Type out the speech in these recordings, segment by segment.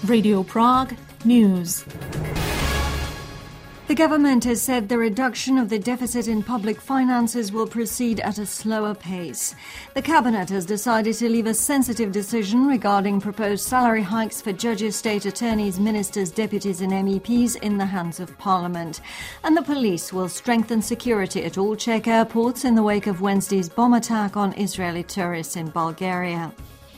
Radio Prague News. The government has said the reduction of the deficit in public finances will proceed at a slower pace. The cabinet has decided to leave a sensitive decision regarding proposed salary hikes for judges, state attorneys, ministers, deputies and MEPs in the hands of Parliament. And the police will strengthen security at all Czech airports in the wake of Wednesday's bomb attack on Israeli tourists in Bulgaria.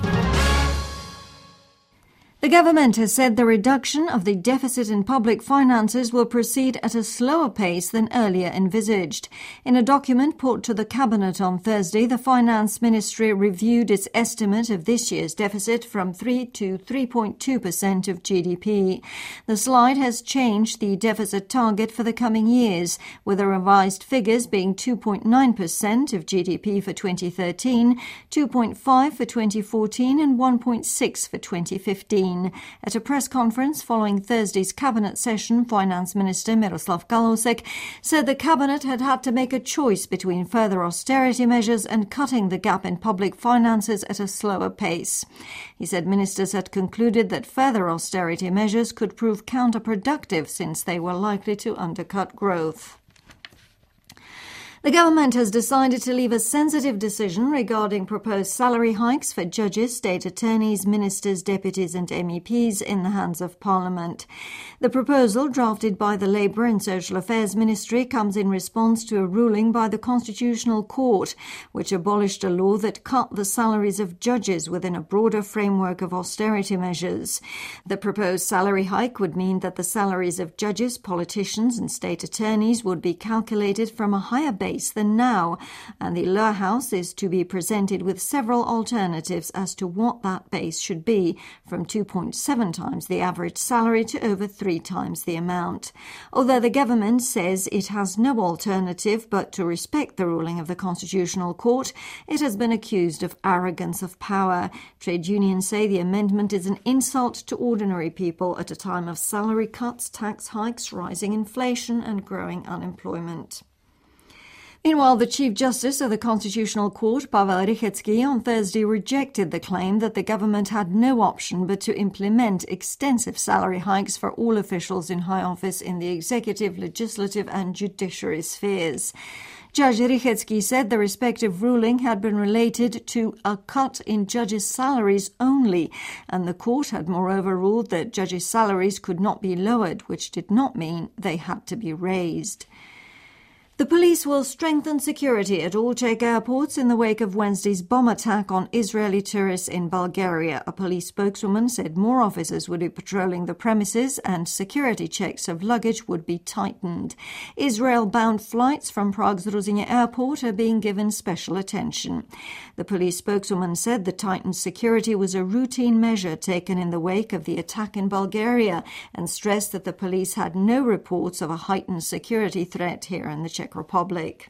The government has said the reduction of the deficit in public finances will proceed at a slower pace than earlier envisaged. In a document put to the cabinet on Thursday, the Finance Ministry reviewed its estimate of this year's deficit from 3 to 3.2% of GDP. The slide has changed the deficit target for the coming years, with the revised figures being 2.9% of GDP for 2013, 2.5% for 2014 and 1.6% for 2015. At a press conference following Thursday's cabinet session, Finance Minister Miroslav Kalousek said the cabinet had to make a choice between further austerity measures and cutting the gap in public finances at a slower pace. He said ministers had concluded that further austerity measures could prove counterproductive since they were likely to undercut growth. The government has decided to leave a sensitive decision regarding proposed salary hikes for judges, state attorneys, ministers, deputies and MEPs in the hands of Parliament. The proposal, drafted by the Labour and Social Affairs Ministry, comes in response to a ruling by the Constitutional Court, which abolished a law that cut the salaries of judges within a broader framework of austerity measures. The proposed salary hike would mean that the salaries of judges, politicians and state attorneys would be calculated from a higher base than now, and the Lower House is to be presented with several alternatives as to what that base should be, from 2.7 times the average salary to over 3 times the amount. Although the government says it has no alternative but to respect the ruling of the Constitutional Court, it has been accused of arrogance of power. Trade unions say the amendment is an insult to ordinary people at a time of salary cuts, tax hikes, rising inflation and growing unemployment. Meanwhile, the Chief Justice of the Constitutional Court, Pavel Rychetský, on Thursday rejected the claim that the government had no option but to implement extensive salary hikes for all officials in high office in the executive, legislative and judiciary spheres. Judge Rychetský said the respective ruling had been related to a cut in judges' salaries only, and the court had moreover ruled that judges' salaries could not be lowered, which did not mean they had to be raised. The police will strengthen security at all Czech airports in the wake of Wednesday's bomb attack on Israeli tourists in Bulgaria. A police spokeswoman said more officers would be patrolling the premises and security checks of luggage would be tightened. Israel-bound flights from Prague's Ruzyně airport are being given special attention. The police spokeswoman said the tightened security was a routine measure taken in the wake of the attack in Bulgaria and stressed that the police had no reports of a heightened security threat here in the Czech Republic.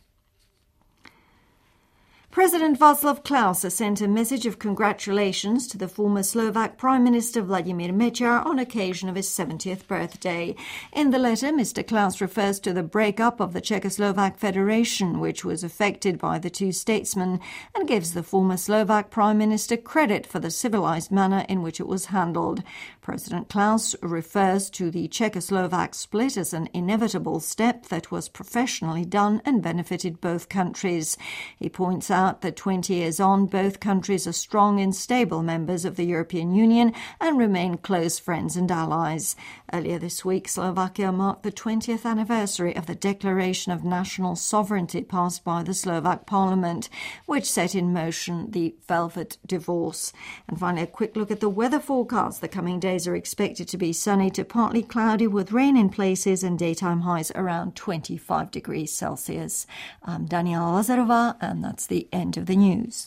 President Václav Klaus has sent a message of congratulations to the former Slovak Prime Minister Vladimír Mečiar on occasion of his 70th birthday. In the letter, Mr. Klaus refers to the breakup of the Czechoslovak Federation, which was affected by the two statesmen, and gives the former Slovak Prime Minister credit for the civilized manner in which it was handled. President Klaus refers to the Czechoslovak split as an inevitable step that was professionally done and benefited both countries. He points out that 20 years on, both countries are strong and stable members of the European Union and remain close friends and allies. Earlier this week, Slovakia marked the 20th anniversary of the Declaration of National Sovereignty passed by the Slovak Parliament, which set in motion the Velvet Divorce. And finally, a quick look at the weather forecast. The coming days are expected to be sunny to partly cloudy with rain in places and daytime highs around 25 degrees Celsius. I'm Daniela Lazarová, and that's the end of the news.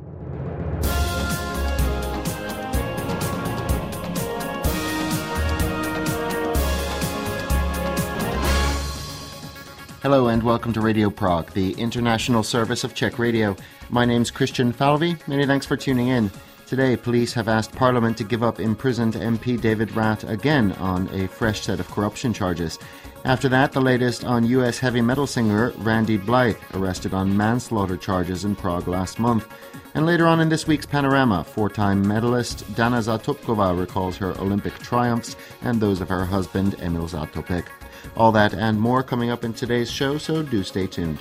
Hello and welcome to Radio Prague, the international service of Czech Radio. My name's Christian Falvey. Many thanks for tuning in. Today, police have asked Parliament to give up imprisoned MP David Rath again on a fresh set of corruption charges. After that, the latest on US heavy metal singer Randy Blythe, arrested on manslaughter charges in Prague last month. And later on in this week's Panorama, four-time medalist Dana Zatopkova recalls her Olympic triumphs and those of her husband Emil Zatopek. All that and more coming up in today's show, so do stay tuned.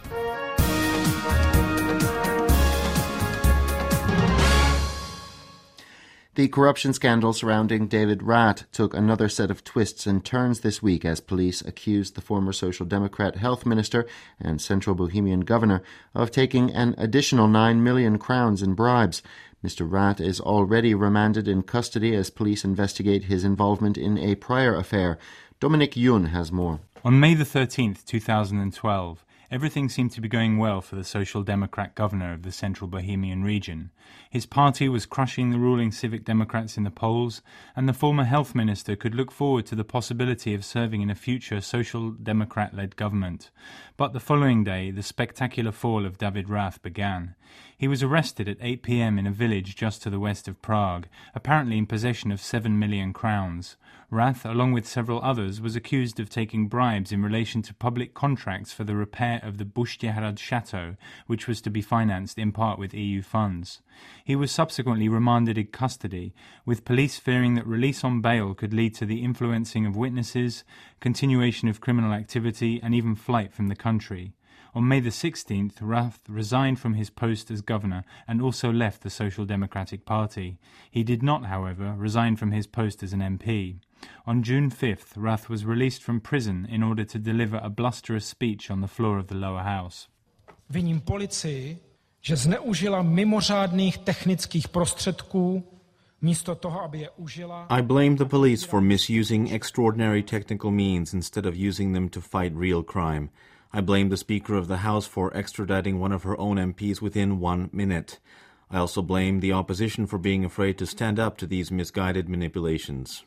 The corruption scandal surrounding David Rath took another set of twists and turns this week as police accused the former Social Democrat health minister and Central Bohemian governor of taking an additional 9 million crowns in bribes. Mr. Rath is already remanded in custody as police investigate his involvement in a prior affair. Dominic Yoon has more. On May the 13th, 2012, everything seemed to be going well for the Social Democrat governor of the Central Bohemian region. His party was crushing the ruling Civic Democrats in the polls, and the former health minister could look forward to the possibility of serving in a future Social Democrat-led government. But the following day, the spectacular fall of David Rath began. He was arrested at 8 p.m. in a village just to the west of Prague, apparently in possession of 7 million crowns. Rath, along with several others, was accused of taking bribes in relation to public contracts for the repair of the Buštěhrad Chateau, which was to be financed in part with EU funds. He was subsequently remanded in custody, with police fearing that release on bail could lead to the influencing of witnesses, continuation of criminal activity, and even flight from the country. On May the 16th, Rath resigned from his post as governor and also left the Social Democratic Party. He did not, however, resign from his post as an MP. On June 5th, Rath was released from prison in order to deliver a blusterous speech on the floor of the lower house. Viním policii, že zneužila mimořádných technických prostředků místo toho, aby je užila. I blame the police for misusing extraordinary technical means instead of using them to fight real crime. I blame the Speaker of the House for extraditing one of her own MPs within 1 minute. I also blame the opposition for being afraid to stand up to these misguided manipulations.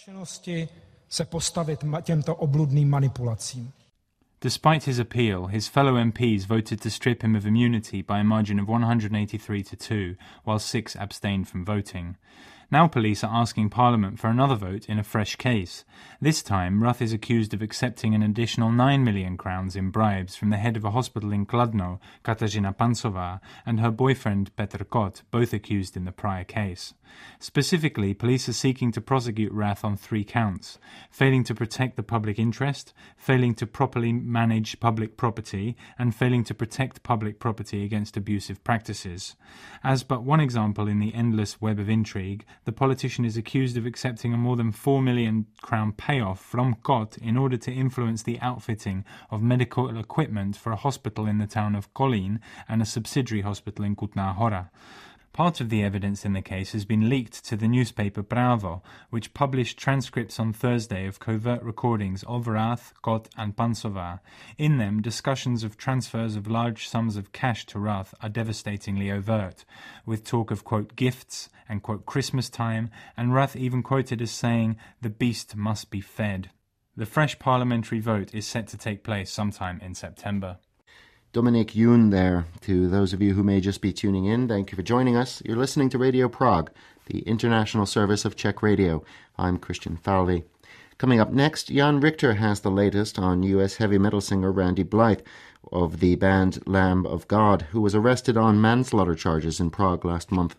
Se postavit těmto obludným manipulacím. Despite his appeal, his fellow MPs voted to strip him of immunity by a margin of 183 to 2, while 6 abstained from voting. Now police are asking Parliament for another vote in a fresh case. This time, Rath is accused of accepting an additional 9 million crowns in bribes from the head of a hospital in Kladno, Katarzyna Pancová, and her boyfriend Petr Kot, both accused in the prior case. Specifically, police are seeking to prosecute Rath on 3 counts: failing to protect the public interest, failing to properly manage public property, and failing to protect public property against abusive practices. As but one example in the endless web of intrigue, the politician is accused of accepting a more than 4 million crown payoff from Kot in order to influence the outfitting of medical equipment for a hospital in the town of Kolín and a subsidiary hospital in Kutná Hora. Part of the evidence in the case has been leaked to the newspaper Právo, which published transcripts on Thursday of covert recordings of Rath, Kot and Pancová. In them, discussions of transfers of large sums of cash to Rath are devastatingly overt, with talk of, quote, gifts and, quote, Christmas time, and Rath even quoted as saying, "The beast must be fed." The fresh parliamentary vote is set to take place sometime in September. Dominic Yoon there. To those of you who may just be tuning in, thank you for joining us. You're listening to Radio Prague, the international service of Czech radio. I'm Christian Falvey. Coming up next, Jan Richter has the latest on US heavy metal singer Randy Blythe of the band Lamb of God, who was arrested on manslaughter charges in Prague last month.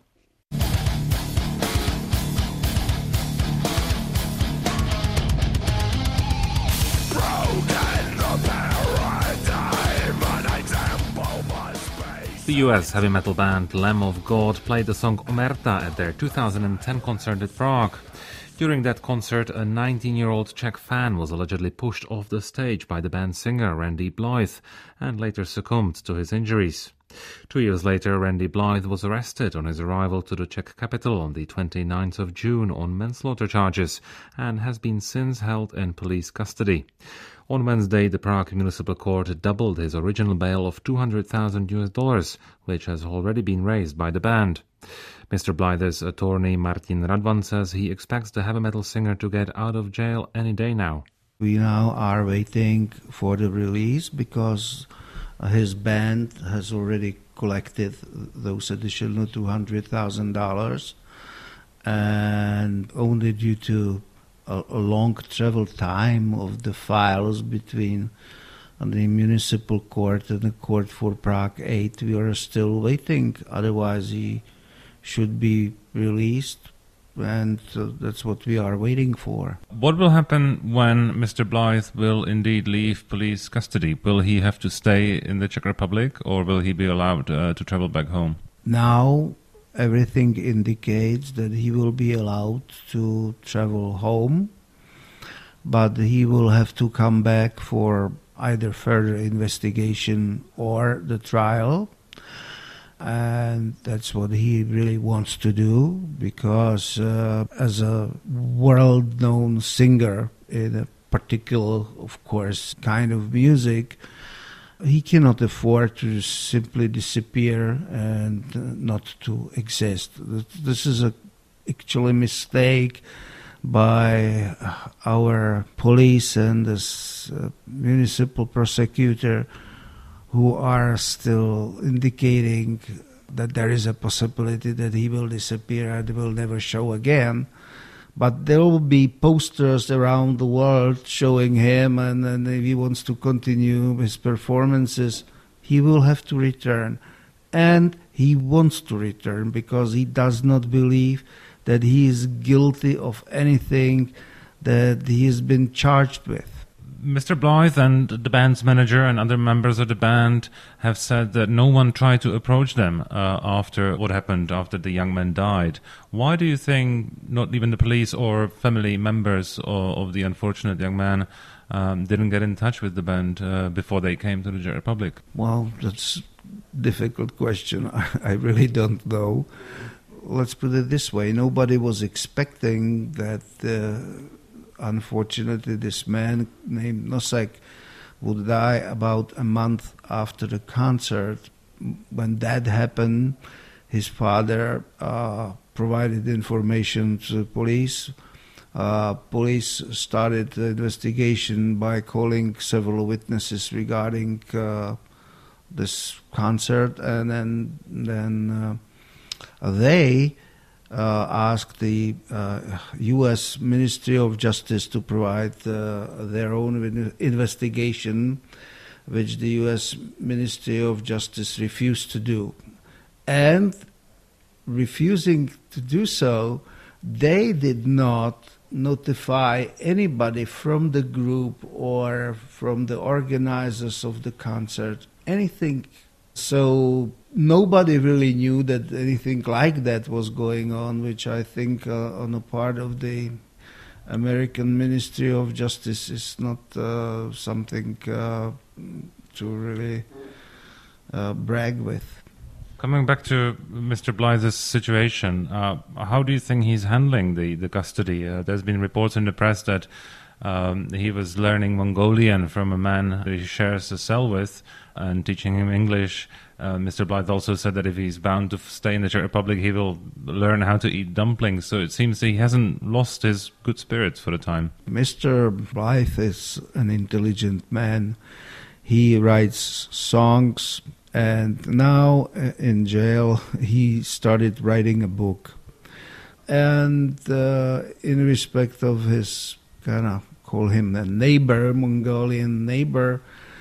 The US heavy metal band Lamb of God played the song Omerta at their 2010 concert at Prague. During that concert, a 19-year-old Czech fan was allegedly pushed off the stage by the band's singer Randy Blythe and later succumbed to his injuries. 2 years later, Randy Blythe was arrested on his arrival to the Czech capital on the 29th of June on manslaughter charges and has been since held in police custody. On Wednesday, the Prague Municipal Court doubled his original bail of $200,000, which has already been raised by the band. Mr. Blythe's attorney Martin Radvan says he expects the heavy metal singer to get out of jail any day now. We now are waiting for the release because his band has already collected those additional $200,000, and only due to a long travel time of the files between the municipal court and the court for Prague 8. We are still waiting. Otherwise, he should be released, and that's what we are waiting for. What will happen when Mr. Blythe will indeed leave police custody? Will he have to stay in the Czech Republic, or will he be allowed to travel back home? Now, everything indicates that he will be allowed to travel home, but he will have to come back for either further investigation or the trial. And that's what he really wants to do, because as a world-known singer in a particular, of course, kind of music, he cannot afford to simply disappear and not to exist. This is actually a mistake by our police and this municipal prosecutor, who are still indicating that there is a possibility that he will disappear and will never show again. But there will be posters around the world showing him, and if he wants to continue his performances, he will have to return. And he wants to return because he does not believe that he is guilty of anything that he has been charged with. Mr. Blythe and the band's manager and other members of the band have said that no one tried to approach them after what happened after the young man died. Why do you think not even the police or family members of the unfortunate young man didn't get in touch with the band before they came to the Czech Republic? Well, that's a difficult question. I really don't know. Let's put it this way. Nobody was expecting that unfortunately, this man named Nosek would die about a month after the concert. When that happened, his father provided information to the police. Police started the investigation by calling several witnesses regarding this concert, and then they asked the U.S. Ministry of Justice to provide their own investigation, which the U.S. Ministry of Justice refused to do. And refusing to do so, they did not notify anybody from the group or from the organizers of the concert, anything. So nobody really knew that anything like that was going on, which I think on the part of the American Ministry of Justice is not something to really brag with. Coming back to Mr. Blythe's situation, how do you think he's handling the custody? There's been reports in the press that he was learning Mongolian from a man he shares a cell with and teaching him English. Mr. Blythe also said that if he's bound to stay in the Czech Republic, he will learn how to eat dumplings. So it seems he hasn't lost his good spirits for the time. Mr. Blythe is an intelligent man. He writes songs, and now in jail he started writing a book. And in respect of his, kind of call him a neighbor, Mongolian neighbor,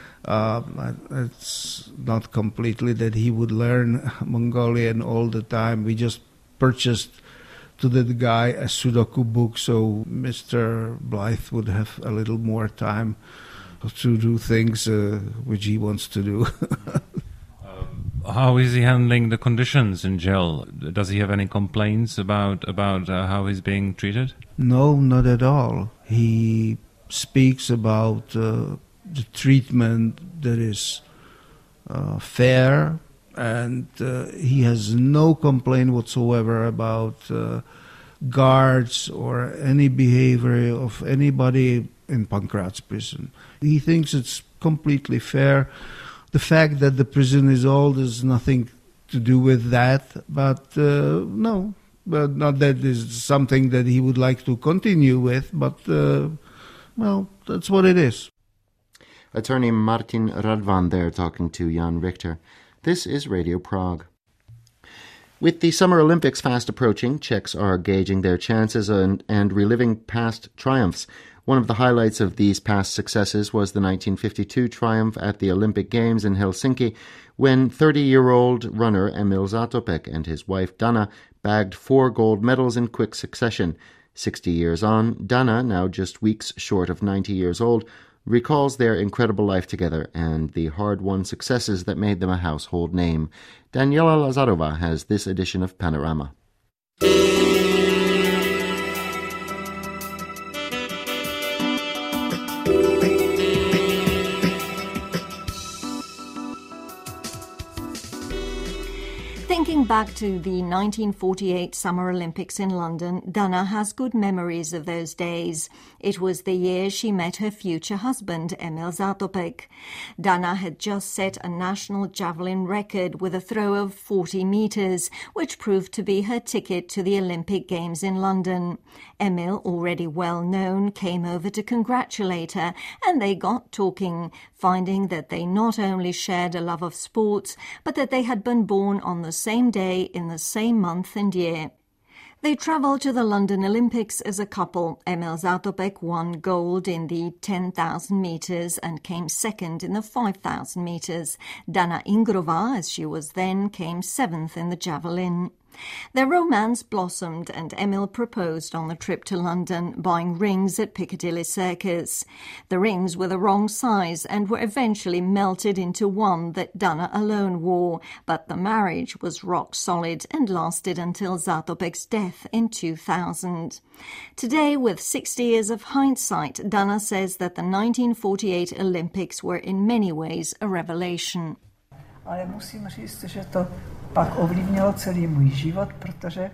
it's not completely that he would learn Mongolian all the time. We just purchased to that guy a Sudoku book, so Mr. Blythe would have a little more time to do things which he wants to do. How is he handling the conditions in jail? Does he have any complaints about how he's being treated? No, not at all. He speaks about the treatment that is fair, and he has no complaint whatsoever about guards or any behavior of anybody in Pankratz prison. He thinks it's completely fair. The fact that the prison is old has nothing to do with that, but no, but not that is something that he would like to continue with, but well, that's what it is. Attorney Martin Radvan there talking to Jan Richter. This is Radio Prague. With the Summer Olympics fast approaching, Czechs are gauging their chances and reliving past triumphs. One of the highlights of these past successes was the 1952 triumph at the Olympic Games in Helsinki, when 30-year-old runner Emil Zatopek and his wife Dana bagged 4 gold medals in quick succession. 60 years on, Dana, now just weeks short of 90 years old, recalls their incredible life together and the hard-won successes that made them a household name. Daniela Lazarova has this edition of Panorama. Thinking back to the 1948 Summer Olympics in London, Dana has good memories of those days. It was the year she met her future husband, Emil Zatopek. Dana had just set a national javelin record with a throw of 40 metres, which proved to be her ticket to the Olympic Games in London. Emil, already well known, came over to congratulate her, and they got talking, finding that they not only shared a love of sports, but that they had been born on the same day in the same month and year. They travelled to the London Olympics as a couple. Emil Zatopek won gold in the 10,000 metres and came second in the 5,000 metres. Dana Ingrova, as she was then, came seventh in the javelin. Their romance blossomed and Emil proposed on the trip to London, buying rings at Piccadilly Circus. The rings were the wrong size and were eventually melted into one that Dana alone wore, but the marriage was rock solid and lasted until Zatopek's death in 2000. Today, with 60 years of hindsight, Dana says that the 1948 Olympics were in many ways a revelation. Ale musím říct, že to pak ovlivnilo celý můj život, protože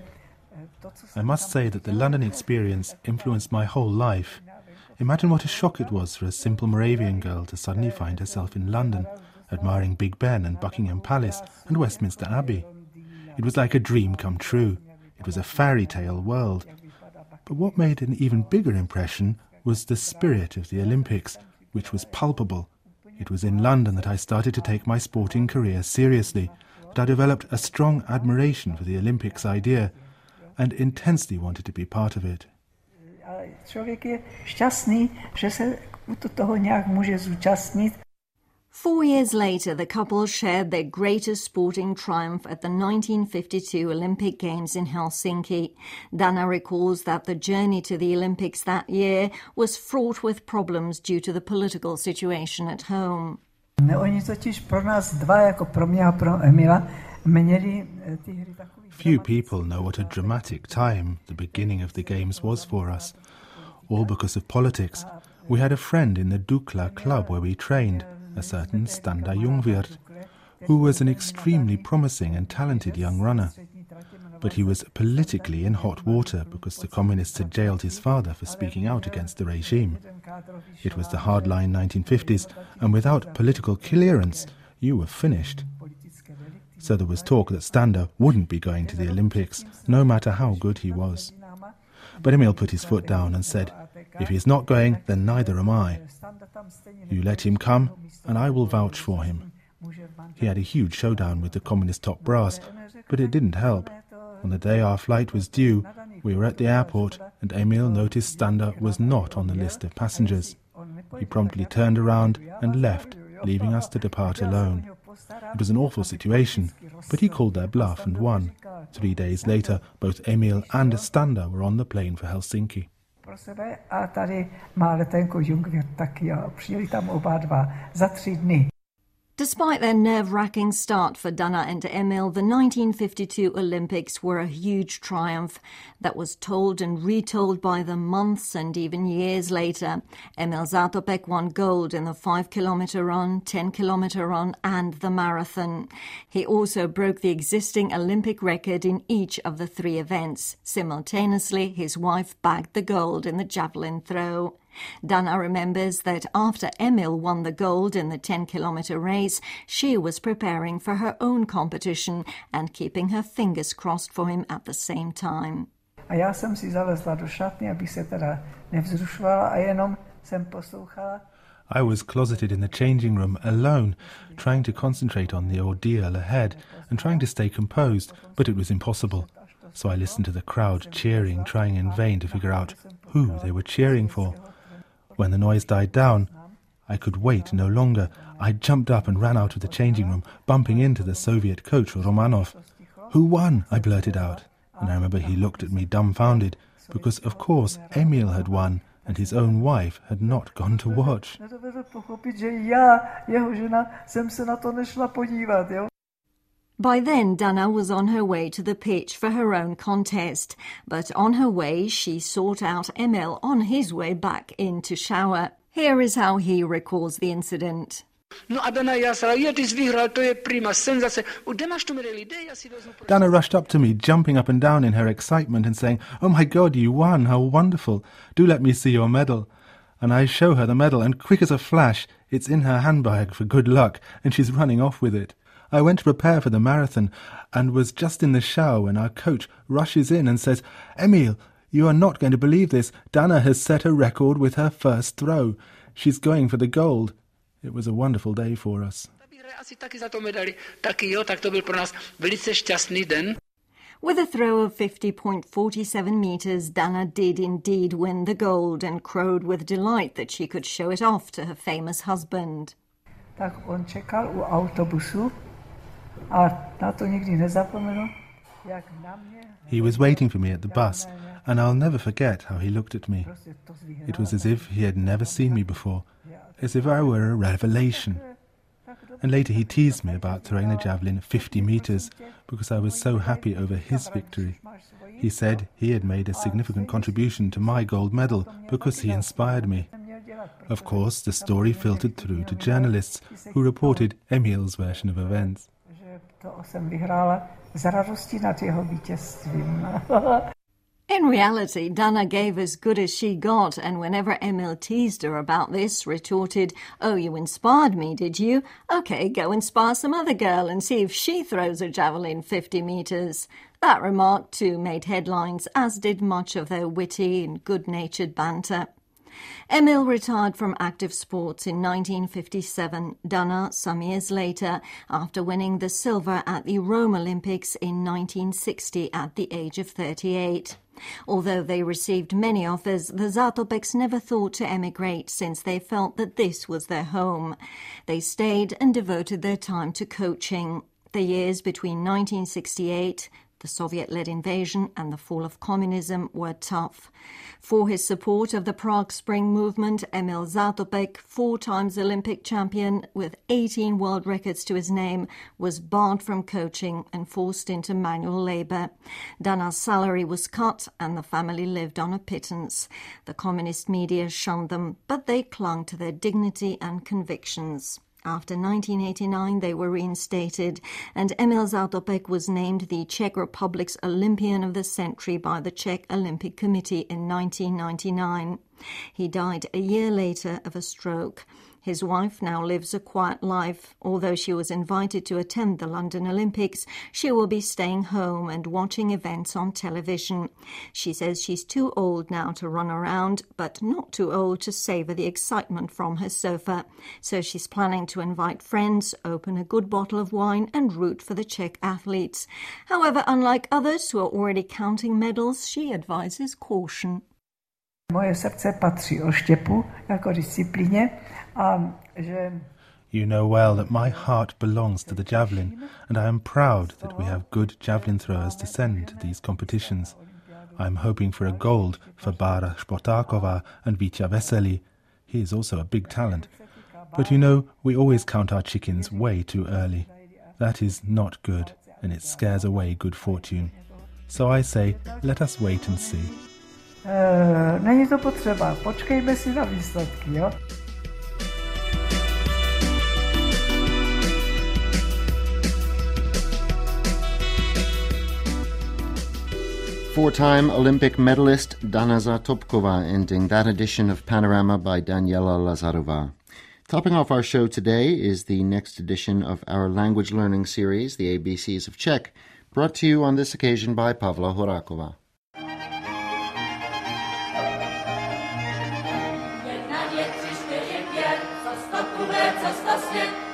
I must say that the London experience influenced my whole life. Imagine what a shock it was for a simple Moravian girl to suddenly find herself in London, admiring Big Ben and Buckingham Palace and Westminster Abbey. It was like a dream come true. It was a fairy tale world. But what made an even bigger impression was the spirit of the Olympics, which was palpable. It was in London that I started to take my sporting career seriously, that I developed a strong admiration for the Olympics idea and intensely wanted to be part of it. Člověk je šťastný, že se toho nějak může zúčastnit. 4 years later, the couple shared their greatest sporting triumph at the 1952 Olympic Games in Helsinki. Dana recalls that the journey to the Olympics that year was fraught with problems due to the political situation at home. Oni totiž pro nás dva, jako pro mě a pro Emila, měli ty hry takový... Few people know what a dramatic time the beginning of the Games was for us. All because of politics. We had a friend in the Dukla club where we trained, a certain Standa Ljungvirth, who was an extremely promising and talented young runner. But he was politically in hot water because the communists had jailed his father for speaking out against the regime. It was the hardline 1950s, and without political clearance, you were finished. So there was talk that Standa wouldn't be going to the Olympics, no matter how good he was. But Emil put his foot down and said, "If he's not going, then neither am I. You let him come, and I will vouch for him." He had a huge showdown with the communist top brass, but it didn't help. On the day our flight was due, we were at the airport, and Emil noticed Standa was not on the list of passengers. He promptly turned around and left, leaving us to depart alone. It was an awful situation, but he called their bluff and won. 3 days later, both Emil and Standa were on the plane for Helsinki. Pro sebe a tady má letenku Ljungvirth taky a přijeli tam oba dva za 3 dny. Despite their nerve-wracking start for Dana and Emil, the 1952 Olympics were a huge triumph that was told and retold by them months and even years later. Emil Zatopek won gold in the 5-kilometre run, 10-kilometre run and the marathon. He also broke the existing Olympic record in each of the 3 events. Simultaneously, his wife bagged the gold in the javelin throw. Dana remembers that after Emil won the gold in the 10-kilometre race, she was preparing for her own competition and keeping her fingers crossed for him at the same time. A já jsem si zalezla do šatny, abych se teda nevzrušovala a jenom jsem poslouchala. I was closeted in the changing room alone, trying to concentrate on the ordeal ahead and trying to stay composed, but it was impossible. So I listened to the crowd cheering, trying in vain to figure out who they were cheering for. When the noise died down, I could wait no longer. I jumped up and ran out of the changing room, bumping into the Soviet coach, Romanov. "Who won?" I blurted out. And I remember he looked at me dumbfounded, because of course Emil had won, and his own wife had not gone to watch. By then, Dana was on her way to the pitch for her own contest, but on her way she sought out Emil on his way back in to shower. Here is how he recalls the incident. Dana rushed up to me, jumping up and down in her excitement and saying, "Oh my God, you won, how wonderful. Do let me see your medal." And I show her the medal, and quick as a flash, it's in her handbag for good luck, and she's running off with it. I went to prepare for the marathon and was just in the shower when our coach rushes in and says, "Emil, you are not going to believe this. Dana has set a record with her first throw. She's going for the gold." It was a wonderful day for us. With a throw of 50.47 metres, Dana did indeed win the gold and crowed with delight that she could show it off to her famous husband. Tak on čekal u autobusu a na to nikdy nezapomenu. He was waiting for me at the bus, and I'll never forget how he looked at me. It was as if he had never seen me before, as if I were a revelation. And later he teased me about throwing the javelin 50 metres because I was so happy over his victory. He said he had made a significant contribution to my gold medal because he inspired me. Of course, the story filtered through to journalists who reported Emil's version of events. In reality, Dana gave as good as she got, and whenever Emil teased her about this, retorted, "Oh, you inspired me, did you? OK, go inspire some other girl and see if she throws a javelin 50 metres. That remark, too, made headlines, as did much of their witty and good-natured banter. Emil retired from active sports in 1957, Dana some years later, after winning the silver at the Rome Olympics in 1960 at the age of 38. Although they received many offers, the Zatopeks never thought to emigrate since they felt that this was their home. They stayed and devoted their time to coaching. The years between 1968, the Soviet-led invasion, and the fall of communism were tough. For his support of the Prague Spring movement, Emil Zatopek, 4 times Olympic champion with 18 world records to his name, was barred from coaching and forced into manual labour. Dana's salary was cut and the family lived on a pittance. The communist media shunned them, but they clung to their dignity and convictions. After 1989, they were reinstated, and Emil Zatopek was named the Czech Republic's Olympian of the Century by the Czech Olympic Committee in 1999. He died a year later of a stroke. His wife now lives a quiet life. Although she was invited to attend the London Olympics, she will be staying home and watching events on television. She says she's too old now to run around, but not too old to savour the excitement from her sofa. So she's planning to invite friends, open a good bottle of wine and root for the Czech athletes. However, unlike others who are already counting medals, she advises caution. Moje srdce patří oštěpu jako disciplíně a že... You know well that my heart belongs to the javelin, and I am proud that we have good javelin throwers to send to these competitions. I am hoping for a gold for Bára Špotáková and Vítě Veselý. He is also a big talent. But you know, we always count our chickens way too early. That is not good, and it scares away good fortune. So I say, let us wait and see. Není to potřeba, počkejme si na výsledky, jo? Four-time Olympic medalist Dana Zatopkova, ending that edition of Panorama by Daniela Lazarova. Topping off our show today is the next edition of our language learning series, the ABCs of Czech, brought to you on this occasion by Pavla Horáková.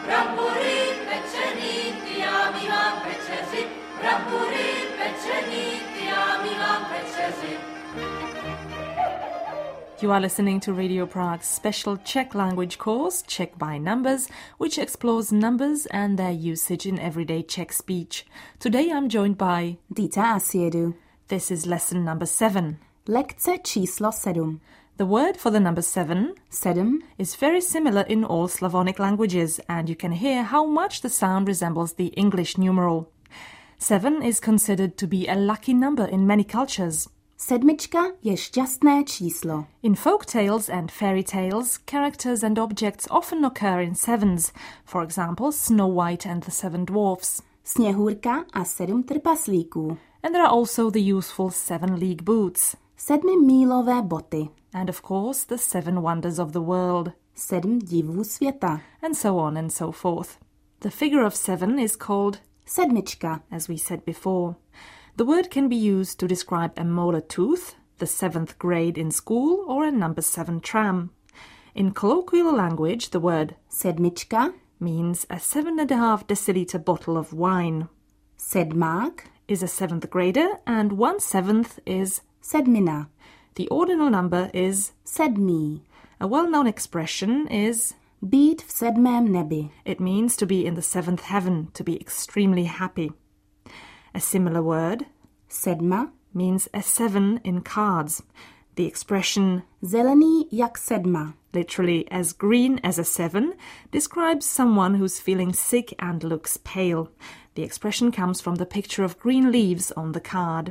You are listening to Radio Prague's special Czech language course, Czech by Numbers, which explores numbers and their usage in everyday Czech speech. Today I'm joined by Dita Asiedu. This is lesson number 7. Lekce číslo 7. The word for the number 7 Sedm is very similar in all Slavonic languages, and you can hear how much the sound resembles the English numeral. 7 is considered to be a lucky number in many cultures. Sedmička je šťastné číslo. In folk tales and fairy tales, characters and objects often occur in sevens. For example, Snow White and the Seven Dwarfs. Sněhurka a 7 trpaslíků. And there are also the useful 7-league boots. 7mílové boty. And of course, the 7 wonders of the world. 7 divů světa. And so on and so forth. The figure of 7 is called sedmička, as we said before. The word can be used to describe a molar tooth, the 7th grade in school, or a number 7 tram. In colloquial language, the word sedmička means a 7.5 deciliter bottle of wine. Sedmák is a 7th grader, and 1/7 is sedmina. The ordinal number is sedmý. A well-known expression is být v 7. nebi. It means to be in the 7th heaven, to be extremely happy. A similar word, sedma, means a 7 in cards. The expression zelený jak sedma, literally as green as a 7, describes someone who's feeling sick and looks pale. The expression comes from the picture of green leaves on the card.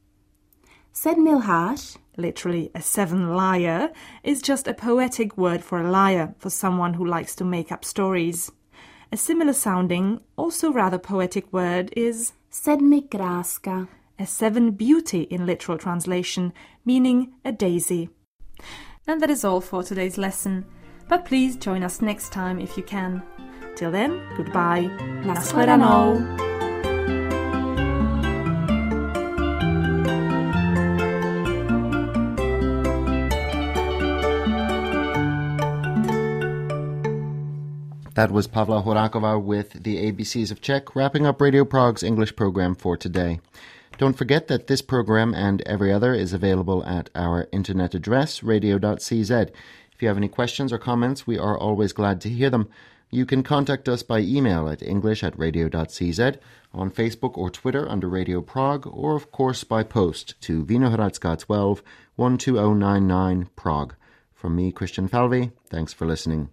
Sedmilhář, literally a 7 liar, is just a poetic word for a liar, for someone who likes to make up stories. A similar sounding, also rather poetic word is sedmikráska, a 7 beauty in literal translation, meaning a daisy. And that is all for today's lesson. But please join us next time if you can. Till then, goodbye. Nashledanou. That was Pavla Horakova with the ABCs of Czech, wrapping up Radio Prague's English program for today. Don't forget that this program and every other is available at our internet address, radio.cz. If you have any questions or comments, we are always glad to hear them. You can contact us by email at english@radio.cz, on Facebook or Twitter under Radio Prague, or of course by post to Vinohradska 12, 12099 Prague. From me, Christian Falvey, thanks for listening.